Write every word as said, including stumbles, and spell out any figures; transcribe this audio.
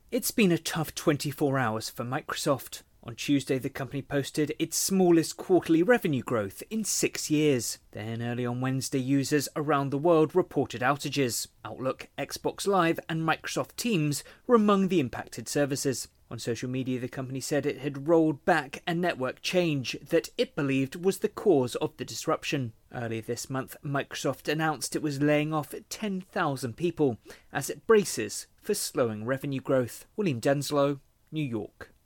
It's been a tough twenty-four hours for Microsoft. On Tuesday, the company posted its smallest quarterly revenue growth in six years. Then early on Wednesday, users around the world reported outages. Outlook, Xbox Live and Microsoft Teams were among the impacted services. On social media, the company said it had rolled back a network change that it believed was the cause of the disruption. Earlier this month, Microsoft announced it was laying off ten thousand people as it braces for slowing revenue growth. William Denslow, New York.